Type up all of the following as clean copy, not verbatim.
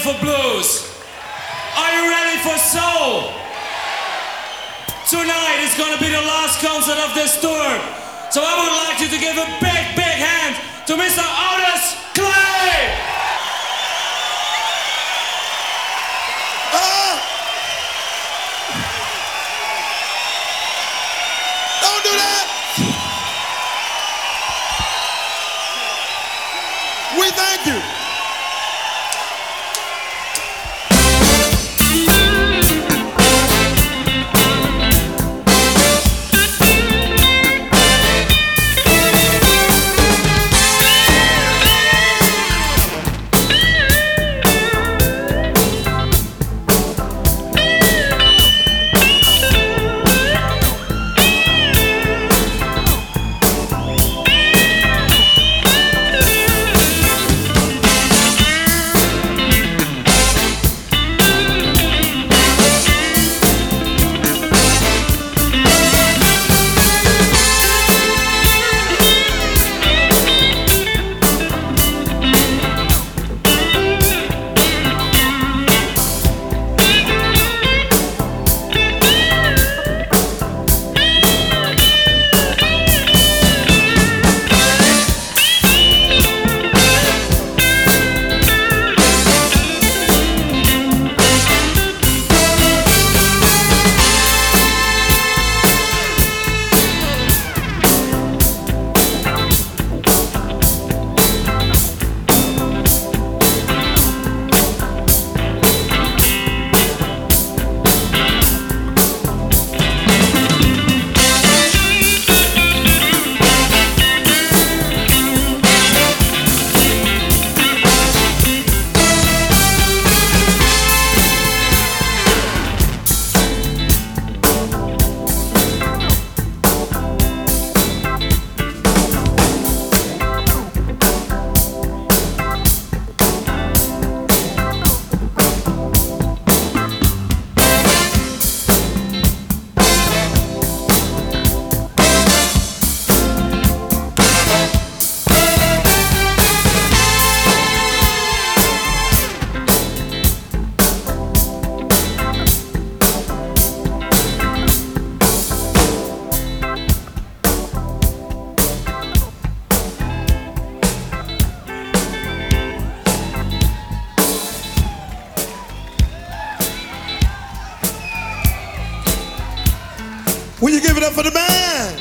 for blues? Are you ready for soul? Tonight is gonna be the last concert of this tour. So I would like you to give a big, big hand to Mr. Otis Clay! Don't do that! We thank you. Will you give it up for the band?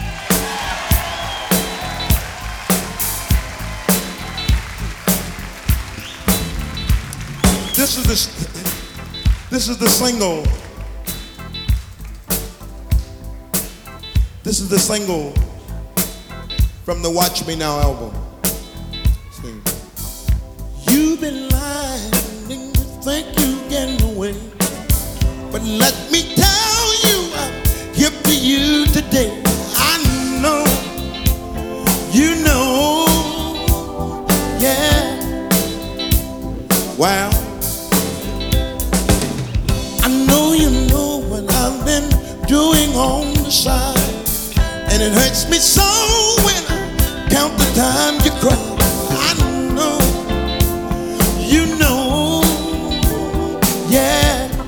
This is the single. This is the single from the Watch Me Now album. Sing. You've been lying and you think you're getting away, but let me tell you, I'm here for you today. I know, you know, yeah. Wow. I know you know what I've been doing on the side, and it hurts me so when I count the time you cry. I know, you know, yeah.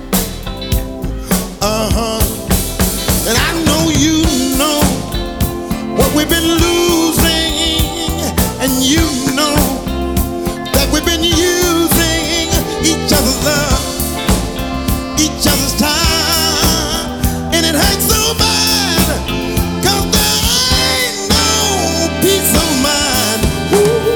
And I know you know what we've been losing, and you know that we've been using each other's love, each other's time, and it hurts so bad, 'cause there ain't no peace of mind. Ooh.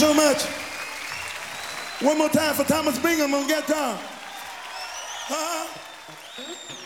so much. One more time for Thomas Bingham on guitar.